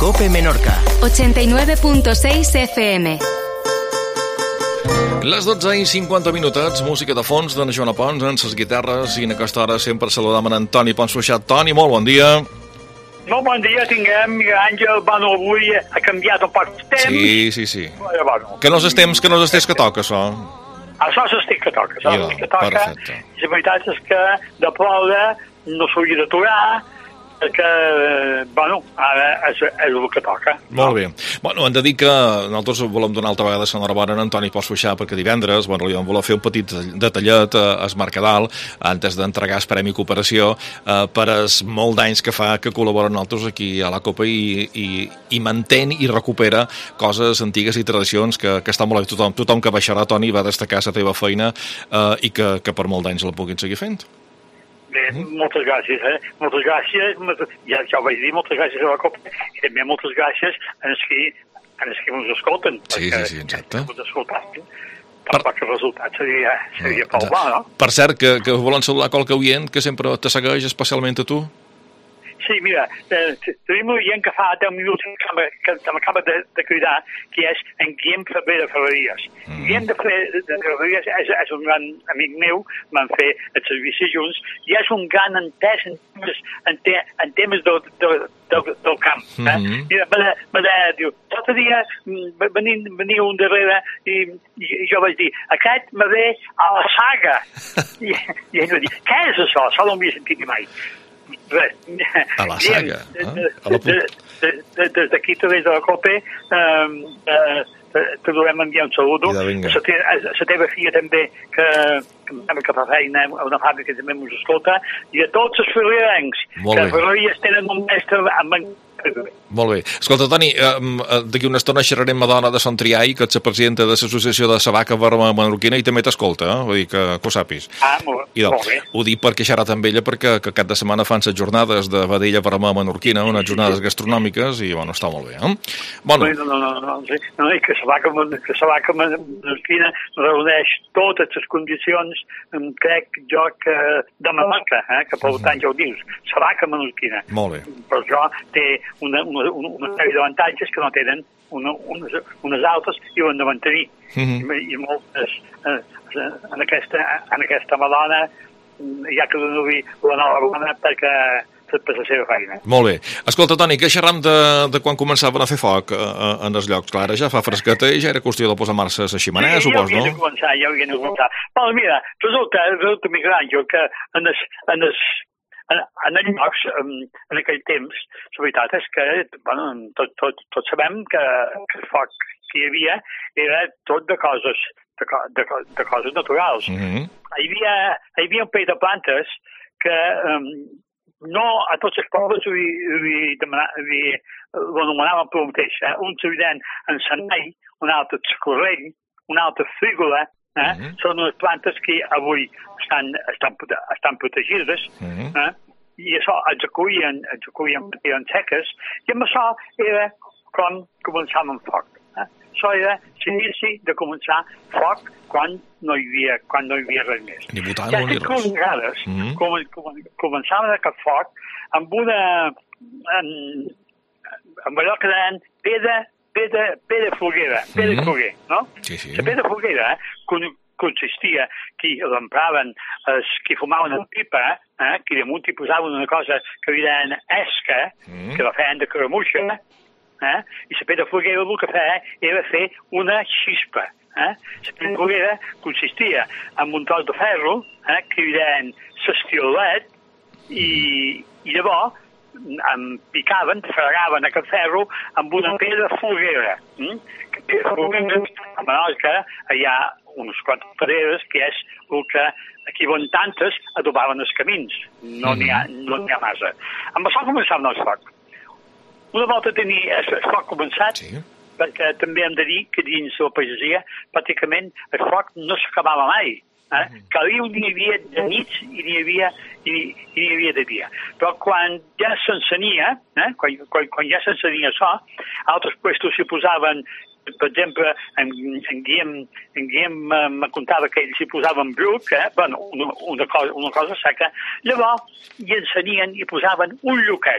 COPE Menorca. 89.6 FM. Les 12:50 minutets, música de fons d'en Joana Pons, en ses guitarres, i en aquesta hora sempre saludam en Antoni Pons Fluixat. Toni, molt bon dia. Molt bon dia, tinguem. Àngel, bueno, avui ha canviat un poc de temps. Sí. Bueno. Que no és el temps que toca, això. Això és el temps que toca. Perfecte. I la veritat és que de ploure no s'hauria d'aturar, perquè, bueno, ara és el que toca. Molt bé. Bueno, hem de dir que nosaltres volem donar altra vegada l'enhorabona a Antoni Pons Fluixat, perquè divendres, bueno, li vam voler fer un petit detallet a es Mercadal, antes d'entregar el Premi Cooperació, per els molt d'anys que fa que col·laboren nosaltres aquí a la COPE i mantén i recupera coses antigues i tradicions que està molt bé. Tothom que baixarà, Toni, va destacar la teva feina i que per molt d'anys la puguin seguir fent. Bé, moltes gràcies, moltes gràcies, ja ho vaig dir, moltes gràcies a la COPE i també moltes gràcies a els que ens escolten. Sí, exacte. Ens escolten. Tampoc el resultat seria prou bo, no? Per cert, que volen saludar qualque oient que sempre te segueix, especialment a tu. Sí, mira, tenim un oient que fa 10 minuts que m'acaba de cridar, que és en Guillem Ferrer de Ferreries. Guillem de Ferreries és un gran amic meu, vam fer el servici junts, i és un gran entès en temes del camp. Mira, diu, tot el dia venia un darrere i jo vaig dir, aquest me ve a la saga. I ell va dir, què és això? Això no m'hi he sentit mai. A la saga. Des d'aquí, des de la COPE, te volem enviar un saludo. La teva filla també, que fa feina a una fàbrica també ens escolta, i a tots els ferrierencs, que a Ferreries tenen un mestre amb molt bé. Escolta, Toni, d'aquí una estona xerrarem Madonna de Sant Triai, que ets la presidenta de l'Associació de la Vaca Vermella Menorquina, i també t'escolta, vull dir que ho sàpis. Molt bé. Ho dic perquè xerrat amb ella, perquè cap de setmana fan les jornades de vedella vermella menorquina, unes jornades gastronòmiques, i bueno, està molt bé, Bueno. No, i que la vaca menorquina reuneix totes les condicions, crec jo, que de Menorca, que per tant ja ho dius, la vaca menorquina. Molt bé. Per això té una sèrie d'avantatges que no tenen unes altres i ho han de mantenir. I moltes en aquesta Madonna ja que dono-li la nova bona perquè per la seva feina. Molt bé. Escolta, Toni, que xerram de quan començaven a fer foc en els llocs? Clar, ja fa fresqueta i ja era qüestió de posar marxa a la xemeneia, supos, no? Ja hauria de començar. Però mira, resulta migrant que en els llocs, en aquell temps, la veritat és que, bueno, tots sabem que el foc que hi havia era tot de coses naturals. Hi havia un parell de plantes que no a tots els pobles ho anomenaven per mateix. Un s'evident en Sanai, un altre Correll, un altre Frígola. Són unes plantes que avui estan protegides, i això els acullien seques, i amb això era com començar amb foc. Això era l'inici de començar foc quan no hi havia res més. Ni butana ni res. I vegades començaven aquest foc amb allò que deien pedra foguera, no? Sí. La pedra foguera consistia que l'empraven que fumaven en pipa, que damunt hi posaven una cosa que li deien esca, que la feien de caramuixa, i la pedra foguera el que feia era fer una xispa. La pedra foguera consistia en un tros de ferro, que li deien l'estiolet, i llavors picaven, fregaven aquest ferro amb una pedra foguera. A Menorca hi ha uns quants pedreres que és el que aquí on tantes adobaven els camins. No n'hi ha massa. Amb això començàvem el foc. Una volta tenir el foc començat, perquè també hem de dir que dins la pagesia pràcticament el foc no s'acabava mai. Calia n'hi havia de nits i n'hi havia de dia. Però quan ja s'encenia, quan ja s'encenia això, altres puestos s'hi posaven, per exemple, en Guillem me contava que ells s'hi posaven bruc, una cosa seca, llavors hi encenien i posaven un lluquet.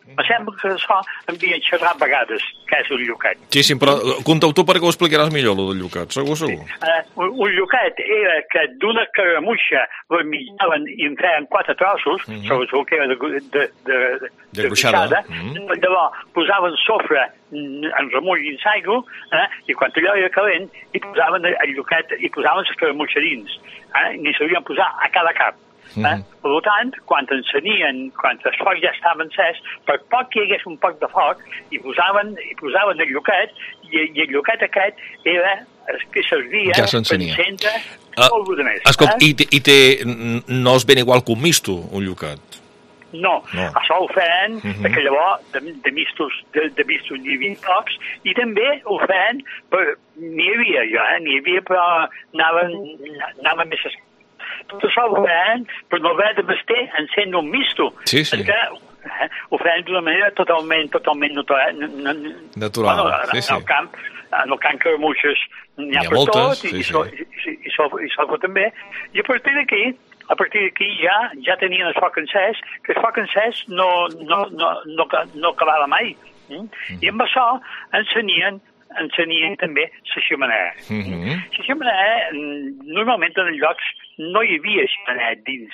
Me sembla que això havien xerrat vegades, que és un lluquet. Sí, però conta-ho tu perquè ho explicaràs millor, el del lluquet, segur. Un lluquet era que d'una caramuixa ho mitjaven i en feien 4 trossos, sobretot que era de gruixada. Llavors posaven sofre en remull dins aigua, i quan allò era calent, hi posaven el lluquet i posaven les caramuixes dins. N'hi sabien posar a cada cap. Per tant, quan encenien, quan els focs ja estaven encès, per poc que hi hagués un poc de foc, hi posaven el lluquet, i el lluquet aquest era el que servia per encendre tot el més. Escolta, no és ben igual que un misto, un lluquet? No, això ho feien, perquè llavors de mistos n'hi havia pocs, i també ho feien, n'hi havia, però anaven més tot això ho feien per no haver de vestir encendre un misto. Sí. Perquè ho feien d'una manera totalment natural. En el camp caramuixes n'hi ha per tot, i sofa també. I a partir d'aquí ja tenien el foc encès, que el foc encès no acabava mai. I amb això encenien també la xemeneia. La xemeneia, normalment en els llocs no hi havia xemeneia dins.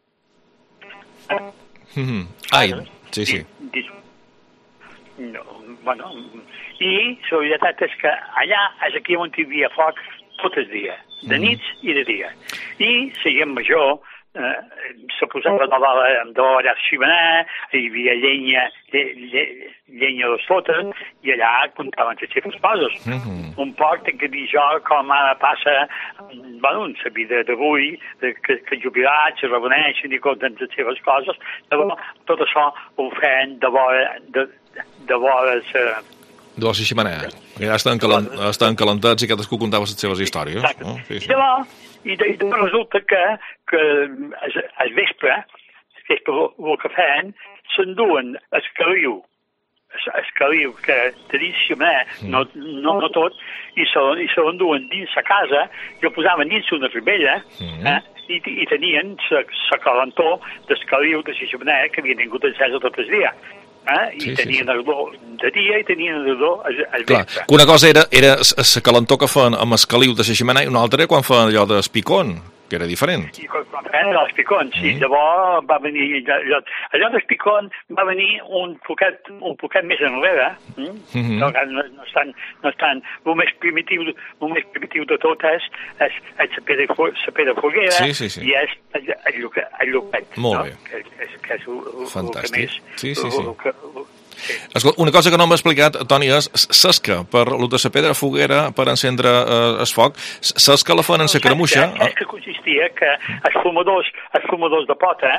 Sí. No, bueno, i la veritat és que allà és aquí on hi havia foc tot el dia, de nits i de dia. I la gent major se posava davant la xemeneia, hi havia llenya a les fotes, i allà contaven les seves coses. Un poc tinc que dir jo com ara passa en la vida d'avui, que jubilats se reuneixen i conten les seves coses. Tot això ho feien de vora de la xemeneia. Ja estan calentats i cadascú contava les seves històries. Llavors, i resulta que al vespre el que feien, s'enduen el caliu que tenia xemeneia, no tot, i se l'enduen dins la casa, i el posaven dins una ribella, i tenien la calentor del caliu de la xemeneia que havia tingut encesa tot el dia. I tenien ardor de dia i tenien ardor al vespre. Clar, que una cosa era la calentor que feien amb el caliu de la xemeneia i una altra era quan feien allò d'espicón, que era diferent. I quan feien l'espicón, sí. Llavors va venir... Allò d'espicón va venir un poquet més enrere. No és tan... El més primitiu de tot és la pedra foguera i és el lluquet. Molt bé. Que és el que més... Sí. Escolta, una cosa que no m'ha explicat, Toni, és s'esca per lo de la pedra foguera per encendre el foc. S'esca la fan en la caramuixa. És que consistia que els fumadors de pota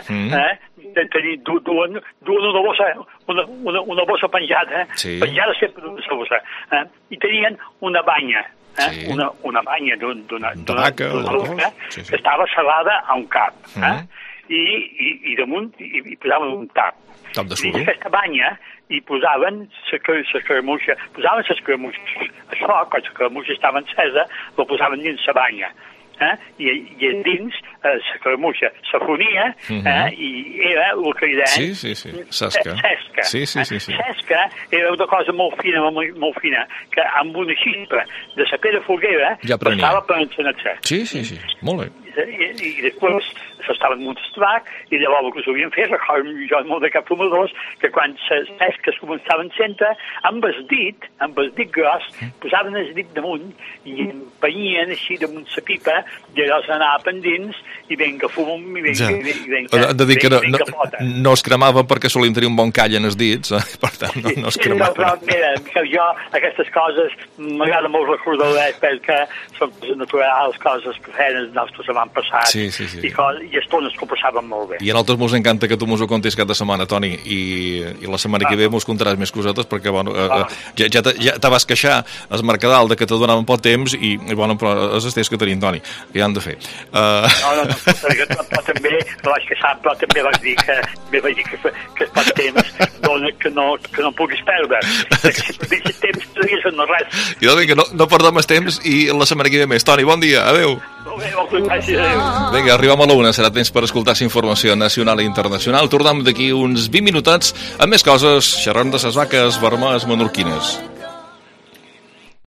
duen una bossa penjada sempre d'una bossa, i tenien una banya, una banya d'una boca que estava salada a un cap, i damunt hi posaven un tap. Dins aquesta banya hi posaven les caramuixes, el foc, quan la caramuixa estava encesa, la posaven dins la banya. I dins la caramuixa s'afonia i era el que hi deien s'esca. S'esca era una cosa molt fina, que amb una xispa de la pedra foguera passava per encenar-se. Sí, molt bé. I després s'estaven en un estrac, i llavors el que s'havien fet, jo molt de cap fumadors, que quan les pesques començaven a encendre, amb el dit gros, posaven el dit damunt i empenyien així damunt la pipa, i allò s'anava pendents, i vinga fum, i vinga pota. No es cremava perquè solien tenir un bon call en els dits, per tant no es cremava. Però mira, jo aquestes coses m'agrada molt recordar-les perquè són coses naturals, coses que feien els nostres avantpassats, i estones que ho passaven molt bé. I a nosaltres mos encanta que tu mos ho contis cada setmana, Toni, i la setmana que ve mos contaràs més cosetes, perquè ja te vas queixar al Mercadal de que te donaven poc temps, i però és el temps que tenim, Toni, que ja han de fer. No, però també vaig queixar, però també vaig dir que el poc temps dona que no puguis perdre. Si perdis temps, no res. I doncs que no perdem el temps, i la setmana que ve més. Toni, bon dia, adeu. Molt bé, moltes gràcies. Adéu. Vinga, arribem a la una. Serà temps per escoltar informació nacional i internacional. Tornem d'aquí uns 20 minutets amb més coses, xerrant de ses vaques vermelles menorquines.